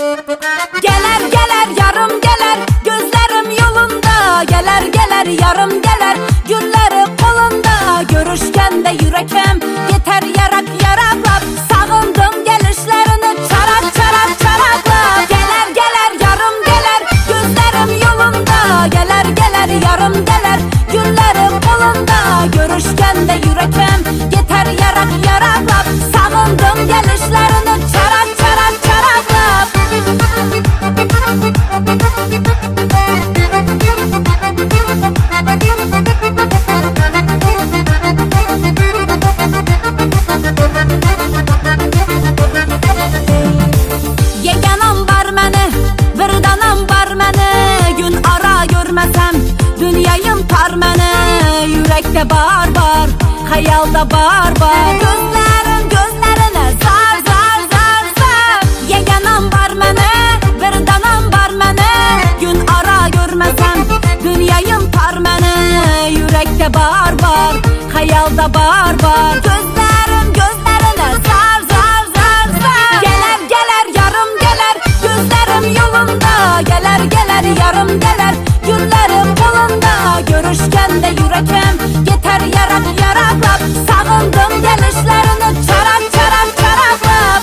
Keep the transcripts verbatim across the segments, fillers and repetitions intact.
Geler geler yarım geler, gözlerim yolunda. Geler geler yarım geler, gülleri kolunda. Görüşken de yürekim yeter yarak yaraklap. Sağındım gelişlerini çarak çarak çaraklap. Geler geler yarım geler, gözlerim yolunda. Geler geler yarım geler, gülleri kolunda. Görüşken de yürekim yeter yarak yaraklap. Sağındım gelişlerini çarak çarak çaraklap. Yeganam var məni, vırdanam var məni. Gün ara görməsəm, dünyayım tar məni. Yürekte bar bar, hayalda bar bar. Gözlerim gözlerine zar zar zar zar. Yeganam var məni, vırdanam var məni. Gün ara görməsəm, dünyayım tar məni. Yürekte bar bar, hayalda bar bar. Gözlerim gözlerine zar zar zar zar. Geler geler yarım geler, gözlerim yolunda. Geler geler yarım geler, güllerim kolunda. Görüşken de yürekim yeter yarak yaraklap. Sağındım gelişlerini çarak çarak çaraklap.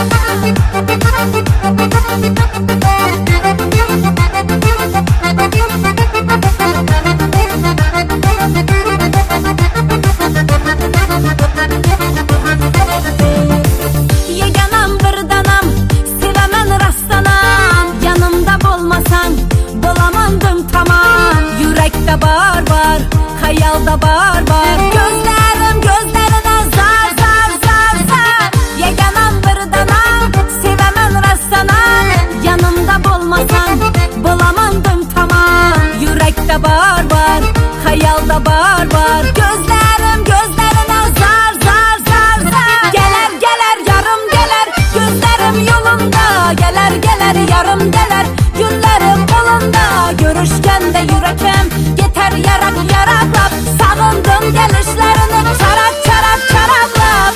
Yeganam vırdanam, sevemem rastlanam. Yanımda bolmasan, bulamandım tamam. Yürekte bar bar, hayalda bar bar. Gözlerim gözlerine zar zar zar zar. Yeganam vırdanam, sevemem rastlanam. Yanımda bolmasan, bulamandım tamam. Yürekte bar bar, hayalda bar bar. Gözlerim gözlerine zar zar zar zar. Geler geler yarım geler, gözlerim yolunda. Geler geler yarım geler, güllerim kolunda. Görüşken de yürekim yeter yarak yaraklap. Sağındım gelişlerini çarak çarak çaraklap.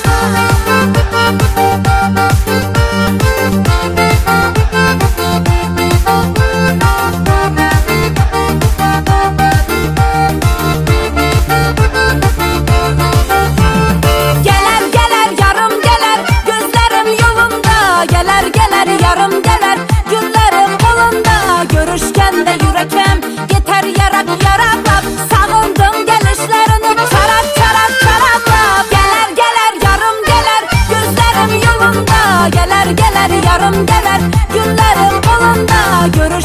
Geler geler yarım geler, gözlerim yolunda. Geler geler yarım geler, güllerim kolunda. Görüşken de yürekim yeter yarak yaraklap. Sağındım gelişlerini çarak çarak çaraklap. Geler geler yarım geler, gözlerim yolunda. Geler geler yarım geler, güllerim kolunda. Görüşken